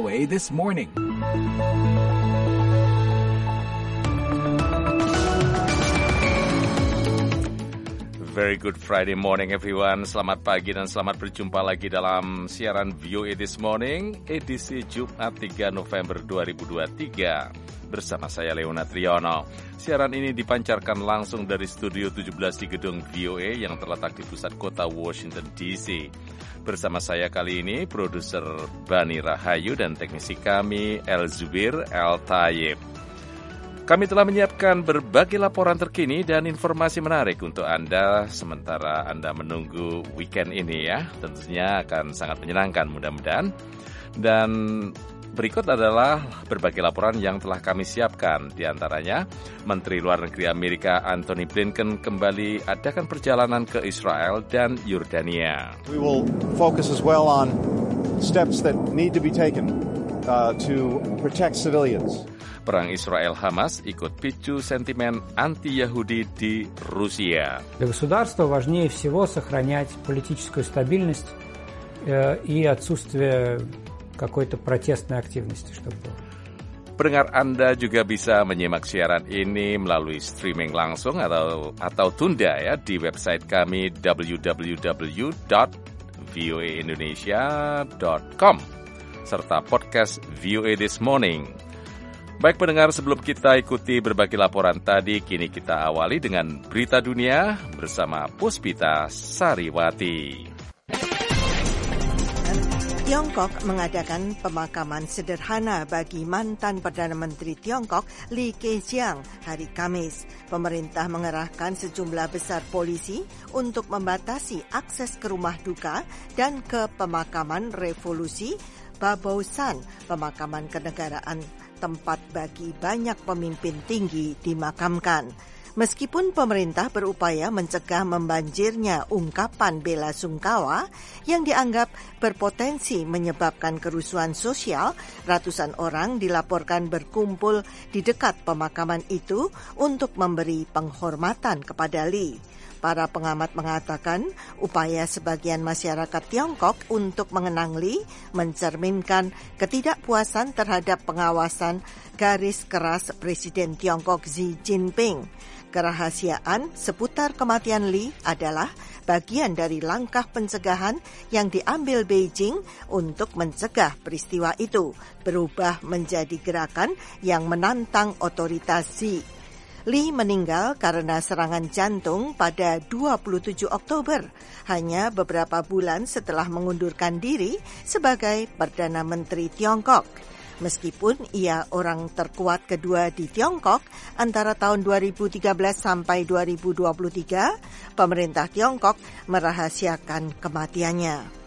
VOA This Morning. Very good Friday morning everyone. Selamat pagi dan selamat berjumpa lagi dalam siaran VOA This Morning edisi Jumat 3 November 2023 bersama saya Leona Triono. Siaran ini dipancarkan langsung dari Studio 17 di gedung VOA yang terletak di pusat kota Washington DC. Bersama saya kali ini produser Bani Rahayu dan teknisi kami El Zubir El Tayyib. Kami telah menyiapkan berbagai laporan terkini dan informasi menarik untuk Anda sementara Anda menunggu weekend ini ya. Tentunya akan sangat menyenangkan mudah-mudahan. Dan berikut adalah berbagai laporan yang telah kami siapkan. Di antaranya, Menteri Luar Negeri Amerika Antony Blinken kembali adakan perjalanan ke Israel dan Yordania. We will focus as well on steps that need to be taken to protect civilians. Perang Israel-Hamas ikut picu sentimen anti-Yahudi di Rusia. Для государства важнее всего сохранять политическую стабильность и отсутствие какой-то протестной активности, чтобы было. Pendengar Anda juga bisa menyimak siaran ini melalui streaming langsung atau tunda ya di website kami www.voaindonesia.com serta podcast VOA This Morning. Baik pendengar, sebelum kita ikuti berbagai laporan tadi, kini kita awali dengan berita dunia bersama Puspita Sariwati. Tiongkok mengadakan pemakaman sederhana bagi mantan Perdana Menteri Tiongkok Li Keqiang hari Kamis. Pemerintah mengerahkan sejumlah besar polisi untuk membatasi akses ke rumah duka dan ke pemakaman revolusi Babousan, pemakaman kenegaraan tempat bagi banyak pemimpin tinggi dimakamkan. Meskipun pemerintah berupaya mencegah membanjirnya ungkapan bela sungkawa yang dianggap berpotensi menyebabkan kerusuhan sosial, ratusan orang dilaporkan berkumpul di dekat pemakaman itu untuk memberi penghormatan kepada Li. Para pengamat mengatakan upaya sebagian masyarakat Tiongkok untuk mengenang Li mencerminkan ketidakpuasan terhadap pengawasan garis keras Presiden Tiongkok Xi Jinping. Kerahasiaan seputar kematian Li adalah bagian dari langkah pencegahan yang diambil Beijing untuk mencegah peristiwa itu berubah menjadi gerakan yang menantang otoritas Xi. Li meninggal karena serangan jantung pada 27 Oktober, hanya beberapa bulan setelah mengundurkan diri sebagai Perdana Menteri Tiongkok. Meskipun ia orang terkuat kedua di Tiongkok antara tahun 2013 sampai 2023, pemerintah Tiongkok merahasiakan kematiannya.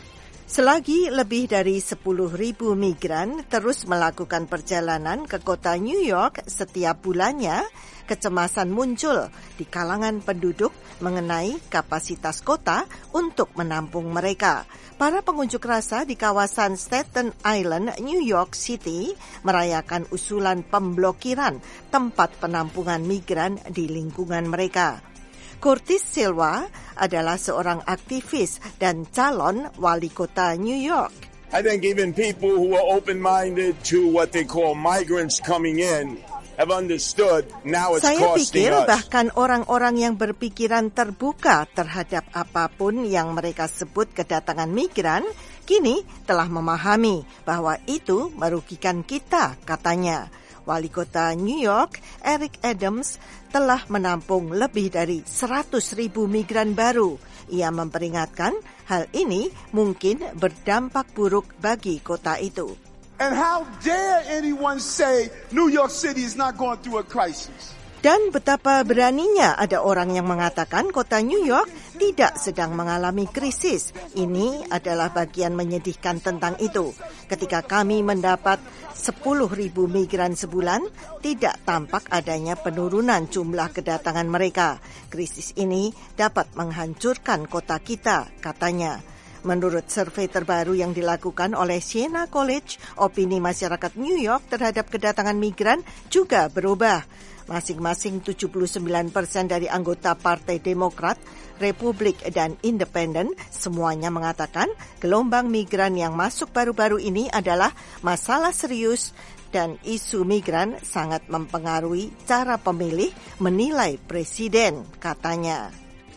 Selagi lebih dari 10.000 migran terus melakukan perjalanan ke kota New York setiap bulannya, kecemasan muncul di kalangan penduduk mengenai kapasitas kota untuk menampung mereka. Para pengunjuk rasa di kawasan Staten Island, New York City, merayakan usulan pemblokiran tempat penampungan migran di lingkungan mereka. Curtis Silva adalah seorang aktivis dan calon wali kota New York. I think even people who are open-minded to what they call migrants coming in have understood now it's Saya costing pikir us. bahkan orang-orang yang berpikiran terbuka terhadap apapun yang mereka sebut kedatangan migran, kini telah memahami bahwa itu merugikan kita, katanya. Wali kota New York, Eric Adams, telah menampung lebih dari 100.000 migran baru. Ia memperingatkan hal ini mungkin berdampak buruk bagi kota itu. And how dare anyone say New York City is not going through a crisis? Dan betapa beraninya ada orang yang mengatakan kota New York tidak sedang mengalami krisis. Ini adalah bagian menyedihkan tentang itu. Ketika kami mendapat 10.000 migran sebulan, tidak tampak adanya penurunan jumlah kedatangan mereka. Krisis ini dapat menghancurkan kota kita, katanya. Menurut survei terbaru yang dilakukan oleh Siena College, opini masyarakat New York terhadap kedatangan migran juga berubah. Masing-masing 79% dari anggota Partai Demokrat, Republik, dan Independen semuanya mengatakan gelombang migran yang masuk baru-baru ini adalah masalah serius dan isu migran sangat mempengaruhi cara pemilih menilai presiden, katanya.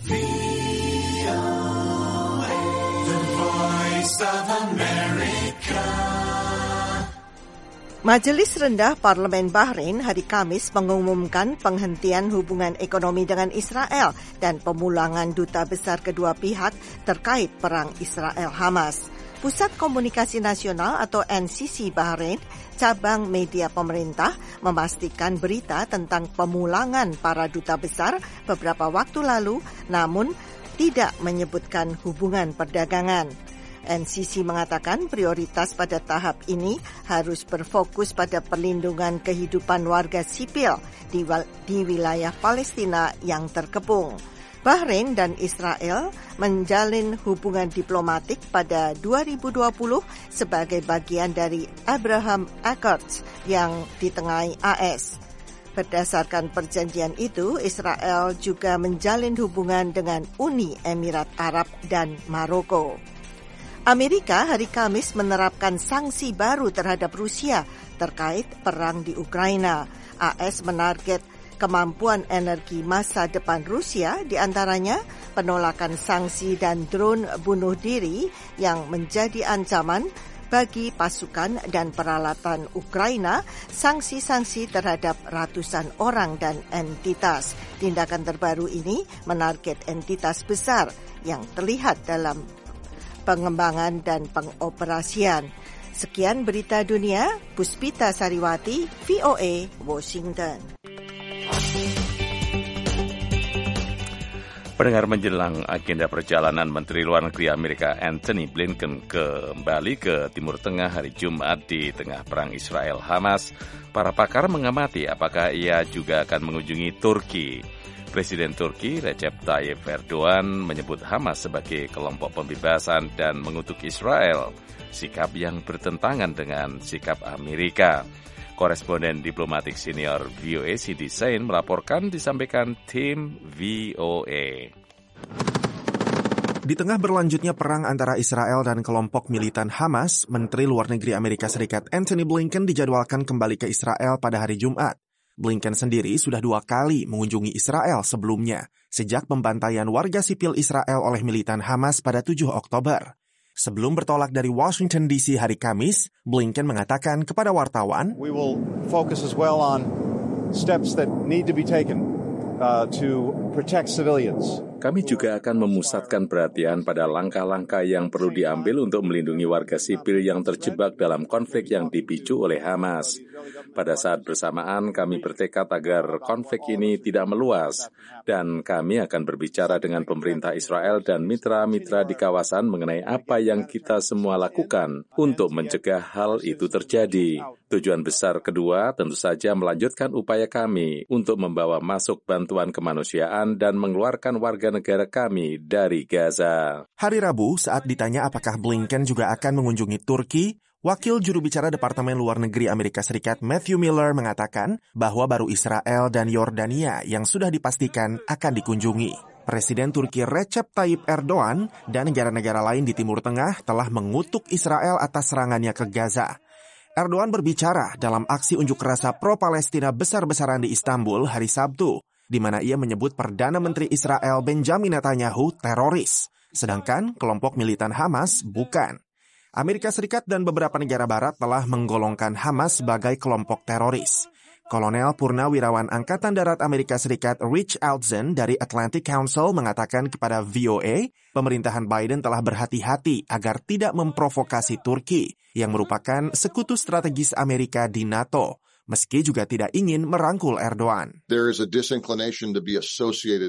Majelis Rendah Parlemen Bahrain hari Kamis mengumumkan penghentian hubungan ekonomi dengan Israel dan pemulangan duta besar kedua pihak terkait perang Israel-Hamas. Pusat Komunikasi Nasional atau NCC Bahrain, cabang media pemerintah, memastikan berita tentang pemulangan para duta besar beberapa waktu lalu, namun tidak menyebutkan hubungan perdagangan. NCC mengatakan prioritas pada tahap ini harus berfokus pada perlindungan kehidupan warga sipil di wilayah Palestina yang terkepung. Bahrain dan Israel menjalin hubungan diplomatik pada 2020 sebagai bagian dari Abraham Accords yang ditengahi AS. Berdasarkan perjanjian itu, Israel juga menjalin hubungan dengan Uni Emirat Arab dan Maroko. Amerika hari Kamis menerapkan sanksi baru terhadap Rusia terkait perang di Ukraina. AS menarget kemampuan energi masa depan Rusia, diantaranya penolakan sanksi dan drone bunuh diri yang menjadi ancaman bagi pasukan dan peralatan Ukraina, sanksi-sanksi terhadap ratusan orang dan entitas. Tindakan terbaru ini menarget entitas besar yang terlihat dalam pengembangan dan pengoperasian. Sekian berita dunia, Puspita Sariwati, VOA, Washington. Pendengar, menjelang agenda perjalanan Menteri Luar Negeri Amerika Antony Blinken kembali ke Timur Tengah hari Jumat di tengah perang Israel-Hamas, para pakar mengamati apakah ia juga akan mengunjungi Turki. Presiden Turki Recep Tayyip Erdogan menyebut Hamas sebagai kelompok pembebasan dan mengutuk Israel, sikap yang bertentangan dengan sikap Amerika. Koresponden diplomatik senior VOA Sidi Sain melaporkan, disampaikan tim VOA. Di tengah berlanjutnya perang antara Israel dan kelompok militan Hamas, Menteri Luar Negeri Amerika Serikat Antony Blinken dijadwalkan kembali ke Israel pada hari Jumat. Blinken sendiri sudah 2 kali mengunjungi Israel sebelumnya, sejak pembantaian warga sipil Israel oleh militan Hamas pada 7 Oktober. Sebelum bertolak dari Washington DC hari Kamis, Blinken mengatakan kepada wartawan, "We will focus as well on steps that need to be taken to protect civilians." Kami juga akan memusatkan perhatian pada langkah-langkah yang perlu diambil untuk melindungi warga sipil yang terjebak dalam konflik yang dipicu oleh Hamas. Pada saat bersamaan, kami bertekad agar konflik ini tidak meluas, dan kami akan berbicara dengan pemerintah Israel dan mitra-mitra di kawasan mengenai apa yang kita semua lakukan untuk mencegah hal itu terjadi. Tujuan besar kedua tentu saja melanjutkan upaya kami untuk membawa masuk bantuan kemanusiaan dan mengeluarkan warga negara kami dari Gaza. Hari Rabu, saat ditanya apakah Blinken juga akan mengunjungi Turki, Wakil juru bicara Departemen Luar Negeri Amerika Serikat Matthew Miller mengatakan bahwa baru Israel dan Yordania yang sudah dipastikan akan dikunjungi. Presiden Turki Recep Tayyip Erdogan dan negara-negara lain di Timur Tengah telah mengutuk Israel atas serangannya ke Gaza. Erdogan berbicara dalam aksi unjuk rasa pro-Palestina besar-besaran di Istanbul hari Sabtu, di mana ia menyebut Perdana Menteri Israel Benjamin Netanyahu teroris, sedangkan kelompok militan Hamas bukan. Amerika Serikat dan beberapa negara barat telah menggolongkan Hamas sebagai kelompok teroris. Kolonel Purnawirawan Angkatan Darat Amerika Serikat Rich Altzen dari Atlantic Council mengatakan kepada VOA, pemerintahan Biden telah berhati-hati agar tidak memprovokasi Turki, yang merupakan sekutu strategis Amerika di NATO, meski juga tidak ingin merangkul Erdogan. There is a disinclination to be associated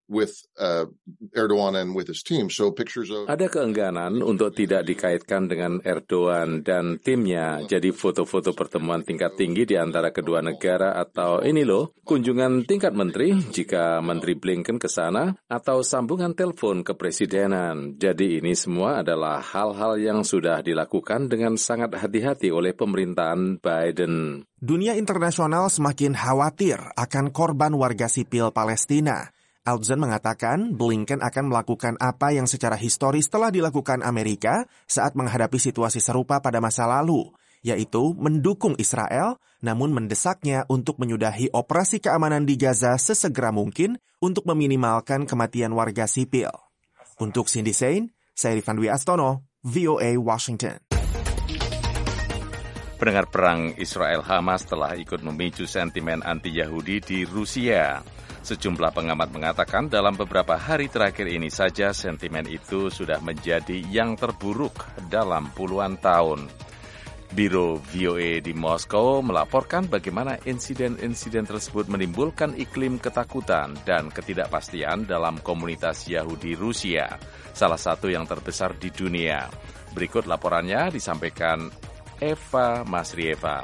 with Erdogan and with his team. So pictures of Ada keengganan untuk tidak dikaitkan dengan Erdogan dan timnya. Jadi foto-foto pertemuan tingkat tinggi di antara kedua negara atau ini loh, kunjungan tingkat menteri jika Menteri Blinken ke sana atau sambungan telepon ke presidenan. Jadi ini semua adalah hal-hal yang sudah dilakukan dengan sangat hati-hati oleh pemerintahan Biden. Dunia internasional semakin khawatir akan korban warga sipil Palestina. Alzen mengatakan Blinken akan melakukan apa yang secara historis telah dilakukan Amerika saat menghadapi situasi serupa pada masa lalu, yaitu mendukung Israel, namun mendesaknya untuk menyudahi operasi keamanan di Gaza sesegera mungkin untuk meminimalkan kematian warga sipil. Untuk Cindy Sain, saya Rifan Dwi Astono, VOA Washington. Pendengar, perang Israel-Hamas telah ikut memicu sentimen anti-Yahudi di Rusia. Sejumlah pengamat mengatakan dalam beberapa hari terakhir ini saja sentimen itu sudah menjadi yang terburuk dalam puluhan tahun. Biro VOA di Moskow melaporkan bagaimana insiden-insiden tersebut menimbulkan iklim ketakutan dan ketidakpastian dalam komunitas Yahudi Rusia, salah satu yang terbesar di dunia. Berikut laporannya disampaikan Eva Masrieva.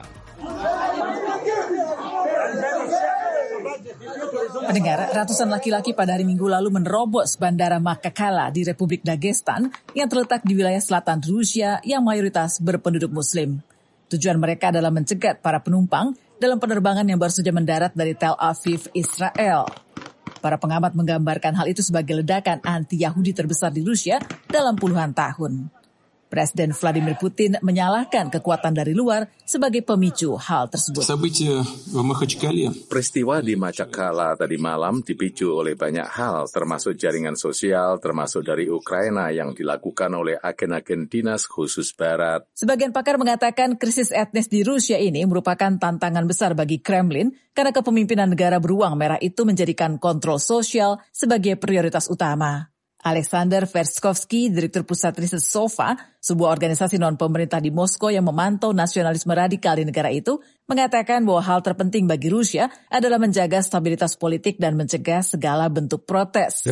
Pendengar, ratusan laki-laki pada hari Minggu lalu menerobos Bandara Makakala di Republik Dagestan yang terletak di wilayah selatan Rusia yang mayoritas berpenduduk Muslim. Tujuan mereka adalah mencegat para penumpang dalam penerbangan yang baru saja mendarat dari Tel Aviv, Israel. Para pengamat menggambarkan hal itu sebagai ledakan anti-Yahudi terbesar di Rusia dalam puluhan tahun. Presiden Vladimir Putin menyalahkan kekuatan dari luar sebagai pemicu hal tersebut. Peristiwa di Makakala tadi malam dipicu oleh banyak hal, termasuk jaringan sosial, termasuk dari Ukraina yang dilakukan oleh agen-agen dinas khusus Barat. Sebagian pakar mengatakan krisis etnis di Rusia ini merupakan tantangan besar bagi Kremlin karena kepemimpinan negara beruang merah itu menjadikan kontrol sosial sebagai prioritas utama. Alexander Verskovsky, Direktur Pusat Riset SOFA, sebuah organisasi non-pemerintah di Moskow yang memantau nasionalisme radikal di negara itu, mengatakan bahwa hal terpenting bagi Rusia adalah menjaga stabilitas politik dan mencegah segala bentuk protes.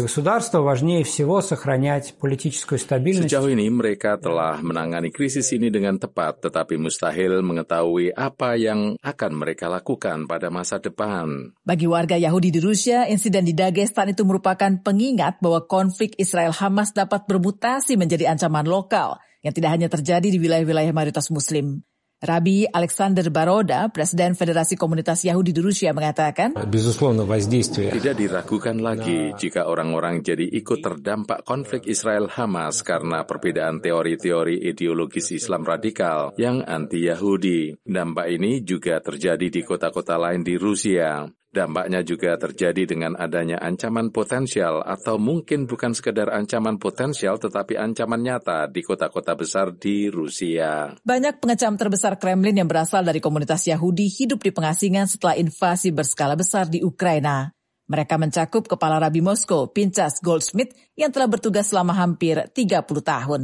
Sejauh ini mereka telah menangani krisis ini dengan tepat, tetapi mustahil mengetahui apa yang akan mereka lakukan pada masa depan. Bagi warga Yahudi di Rusia, insiden di Dagestan itu merupakan pengingat bahwa konflik Israel-Hamas dapat bermutasi menjadi ancaman lokal yang tidak hanya terjadi di wilayah-wilayah mayoritas Muslim. Rabbi Alexander Baroda, Presiden Federasi Komunitas Yahudi di Rusia, mengatakan, tidak diragukan lagi jika orang-orang jadi ikut terdampak konflik Israel-Hamas karena perbedaan teori-teori ideologis Islam radikal yang anti-Yahudi. Dampak ini juga terjadi di kota-kota lain di Rusia. Dampaknya juga terjadi dengan adanya ancaman potensial atau mungkin bukan sekedar ancaman potensial tetapi ancaman nyata di kota-kota besar di Rusia. Banyak pengecam terbesar Kremlin yang berasal dari komunitas Yahudi hidup di pengasingan setelah invasi berskala besar di Ukraina. Mereka mencakup Kepala Rabi Moskow, Pinchas Goldsmith, yang telah bertugas selama hampir 30 tahun.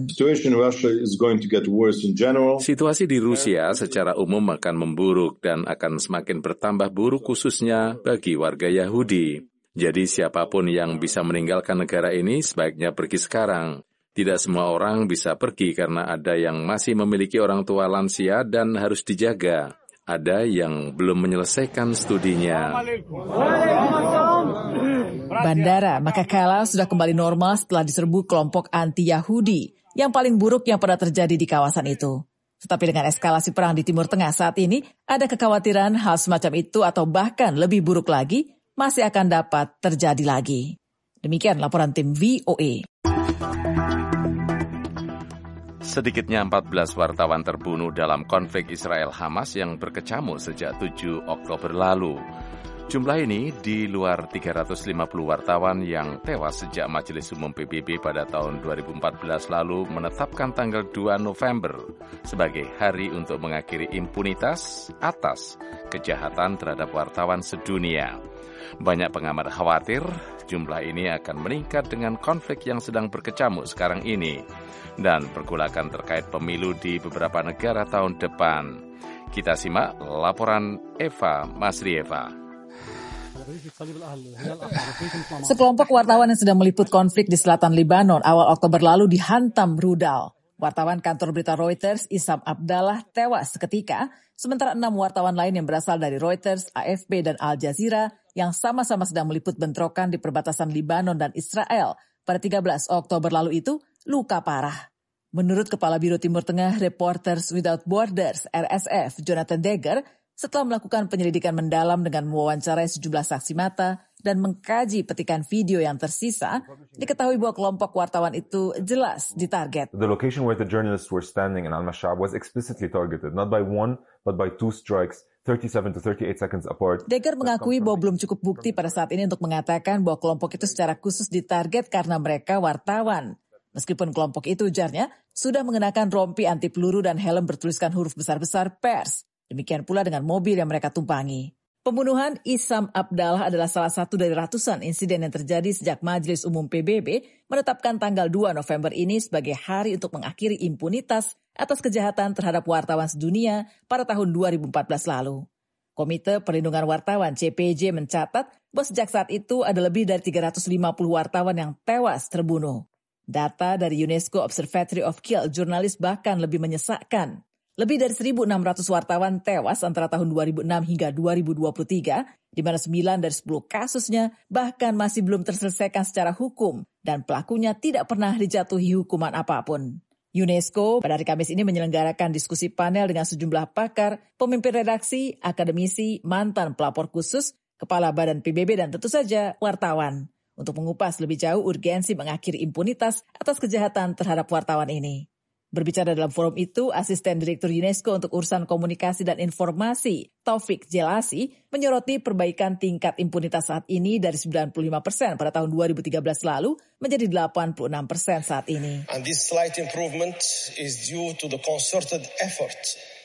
Situasi di Rusia secara umum akan memburuk dan akan semakin bertambah buruk khususnya bagi warga Yahudi. Jadi siapapun yang bisa meninggalkan negara ini sebaiknya pergi sekarang. Tidak semua orang bisa pergi karena ada yang masih memiliki orang tua lansia dan harus dijaga. Ada yang belum menyelesaikan studinya. Bandara Makakala sudah kembali normal setelah diserbu kelompok anti-Yahudi yang paling buruk yang pernah terjadi di kawasan itu. Tetapi dengan eskalasi perang di Timur Tengah saat ini, ada kekhawatiran hal semacam itu atau bahkan lebih buruk lagi masih akan dapat terjadi lagi. Demikian laporan tim VOA. Sedikitnya 14 wartawan terbunuh dalam konflik Israel-Hamas yang berkecamuk sejak 7 Oktober lalu. Jumlah ini di luar 350 wartawan yang tewas sejak Majelis Umum PBB pada tahun 2014 lalu menetapkan tanggal 2 November sebagai hari untuk mengakhiri impunitas atas kejahatan terhadap wartawan sedunia. Banyak pengamat khawatir jumlah ini akan meningkat dengan konflik yang sedang berkecamuk sekarang ini dan pergolakan terkait pemilu di beberapa negara tahun depan. Kita simak laporan Eva Masrieva. Sekelompok wartawan yang sedang meliput konflik di selatan Lebanon awal Oktober lalu dihantam rudal. Wartawan kantor berita Reuters, Issam Abdallah, tewas seketika, sementara 6 wartawan lain yang berasal dari Reuters, AFP, dan Al Jazeera yang sama-sama sedang meliput bentrokan di perbatasan Lebanon dan Israel pada 13 Oktober lalu itu luka parah. Menurut Kepala Biro Timur Tengah Reporters Without Borders, RSF, Jonathan Deger, setelah melakukan penyelidikan mendalam dengan mewawancarai sejumlah saksi mata dan mengkaji petikan video yang tersisa, diketahui bahwa kelompok wartawan itu jelas ditarget. The location where the journalists were standing in Al-Mashab was explicitly targeted, not by one, but by 2 strikes, 37 to 38 seconds apart. Deger mengakui bahwa belum cukup bukti pada saat ini untuk mengatakan bahwa kelompok itu secara khusus ditarget karena mereka wartawan. Meskipun kelompok itu, ujarnya, sudah mengenakan rompi anti peluru dan helm bertuliskan huruf besar-besar pers. Demikian pula dengan mobil yang mereka tumpangi. Pembunuhan Issam Abdallah adalah salah satu dari ratusan insiden yang terjadi sejak Majelis Umum PBB menetapkan tanggal 2 November ini sebagai hari untuk mengakhiri impunitas atas kejahatan terhadap wartawan sedunia pada tahun 2014 lalu. Komite Perlindungan Wartawan CPJ mencatat bahwa sejak saat itu ada lebih dari 350 wartawan yang tewas terbunuh. Data dari UNESCO Observatory of Kill jurnalis bahkan lebih menyesakkan. Lebih dari 1.600 wartawan tewas antara tahun 2006 hingga 2023, di mana 9 dari 10 kasusnya bahkan masih belum terselesaikan secara hukum dan pelakunya tidak pernah dijatuhi hukuman apapun. UNESCO pada hari Kamis ini menyelenggarakan diskusi panel dengan sejumlah pakar, pemimpin redaksi, akademisi, mantan pelapor khusus, kepala badan PBB dan tentu saja wartawan untuk mengupas lebih jauh urgensi mengakhiri impunitas atas kejahatan terhadap wartawan ini. Berbicara dalam forum itu, Asisten Direktur UNESCO untuk Urusan Komunikasi dan Informasi, Taufik Jelasi, menyoroti perbaikan tingkat impunitas saat ini dari 95% pada tahun 2013 lalu menjadi 86% saat ini. And this slight improvement is due to the concerted effort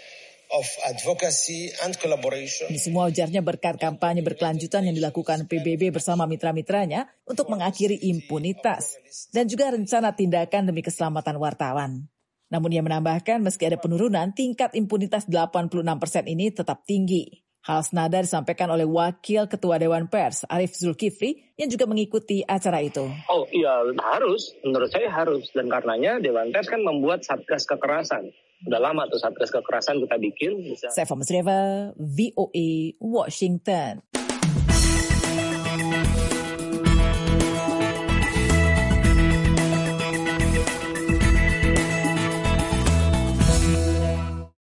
of advocacy and collaboration. Ini semua ujarnya berkat kampanye berkelanjutan yang dilakukan PBB bersama mitra-mitranya untuk mengakhiri impunitas dan juga rencana tindakan demi keselamatan wartawan. Namun ia menambahkan meski ada penurunan, tingkat impunitas 86% ini tetap tinggi. Hal senada disampaikan oleh Wakil Ketua Dewan Pers, Arif Zulkifli, yang juga mengikuti acara itu. Oh iya harus, menurut saya harus. Dan karenanya Dewan Pers kan membuat Satgas Kekerasan. Udah lama tuh Satgas Kekerasan kita bikin. Saifa Musreva, VOA, Washington.